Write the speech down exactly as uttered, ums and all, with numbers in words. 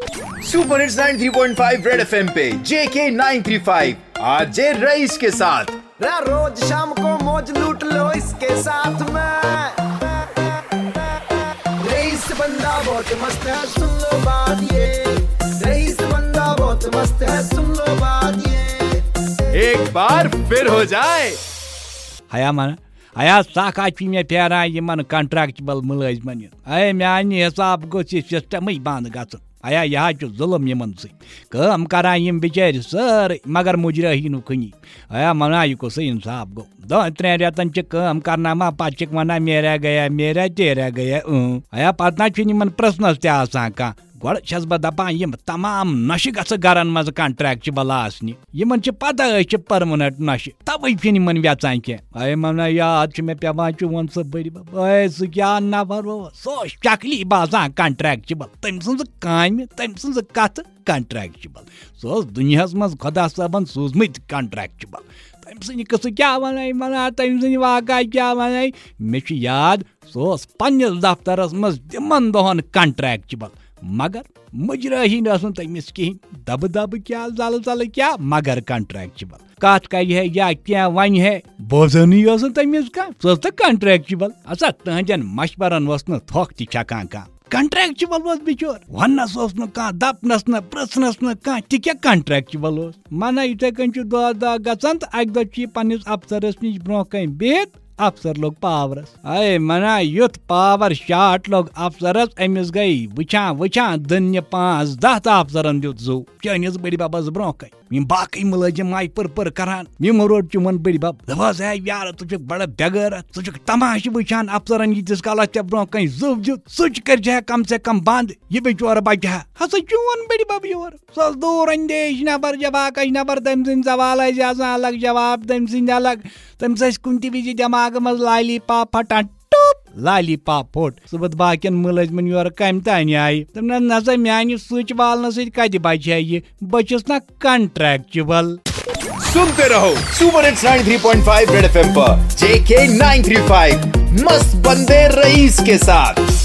Super hits ninety three point five red FM पे JK nine three five आज जे rice के साथ। रोज शाम को मौज लूट लो इसके साथ में। रईस बंदा बहुत मस्त है, सुन लो बात ये। रईस बंदा बहुत मस्त है, सुन लो बात ये। एक बार फिर हो जाए हया मन हया साखा मे फेरान यमन कंट्रैक्चुअल मुलाजिमन अय मानी हिसाब गोस सिस्टम बंद गन अया यह जुल्म यमन सम करान यम बिचार सारे मगर मुजरही नु कनी अया मना यह कोस इंसाफ गो दो त्रेन रेतन कम करना मा पे वन मेरा गया मेरा तेरा गया अया पत प्रश्नस तसान कह गोड़ छस बह दपान यम तमाम नशे गस गरन मज कंट्रैक्चुअल आसनि यमन छ पता छ परमानेंट नशे तवे फिन यमन वेचान के अय मन याद छ मे पेवान चोन स बड़ी अय स क्या नफर सो शक्ली बासान कंट्रैक्चुअल तम सज काम तम सज कथ कंट्रैक्चुअल सो दुनिया मज खुदा साबन सूजमत कंट्रैक्चुअल तम सज कस क्या वन मना तम सज वाक़ा क्या वन मे याद सो पन्निस दफ्तरस मज तिमन दोहन कंट्रैक्चुअल मगर मुजरही तमिस कहीं दब दब क्या जल जल क्या मगर कंट्रैक्चुअल कत कर या क्या वन है बोजनी तमिस कह सो कंट्रैक्चुअल अच्छा तहदन मशवरन थोक तकान कह कंट्रैक्चुअल बिचोर वनस कह दपनस न पृछनस न कह क्या कंट्रैक्चुअल मना इथे कन दह दह गचान तो अक दह पन्निस अफसरस नश ब्रोह कन बिहत अफसर लोग पावरस अय मना युथ पावर शाट लोग अफसरस अमिस गई वुचान वुचान दिन पांच दह तो अफसरन दुत जो चनिस बड़ी बबस ब्रोह कन यम बाकी मुलाजिम आय पर पर करान यम रोड चुमन बड़ी बब दपास है यार तुझ बड़ा बेगर तुझ तमाश वुचान अफसरन यीतिस कालस ते ब्रोह कन जुव जुव सुच कर कम से कम बंद यह बेचोर बच हसा चोन बड़ी बब योर सो दूर अंदेश नबर जब आकश नबर तम सिंद सवाल अलग जवाब तम सिंद अलग तम कुन विज दिमाग मज लाली पाप फटान टूप लाली पाप फोट सुबह बाकिन मुलाजिमन योर कम तान आय तम नसा मानी सुच वालन सत बचे ये बचस ना कंट्रैक्चुअल। सुनते रहो super hits ninety three point five red FM पर जेके नाइन थ्री फाइव मस्त बंदे रईस के साथ।